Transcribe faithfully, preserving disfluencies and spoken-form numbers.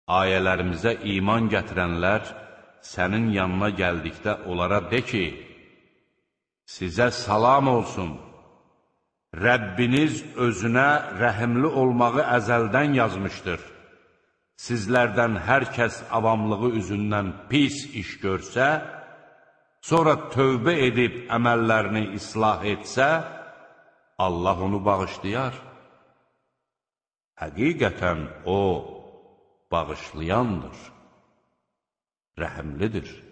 Ayələrimizə iman gətirənlər sənin yanına gəldikdə onlara de ki, sizə salam olsun. Rəbbiniz özünə rəhimli olmağı əzəldən yazmışdır. Sizlərdən hər kəs avamlığı üzündən pis iş görsə, sonra tövbə edib əməllərini islah etsə, Allah onu bağışlayar. Həqiqətən O, bağışlayandır, rəhimlidir.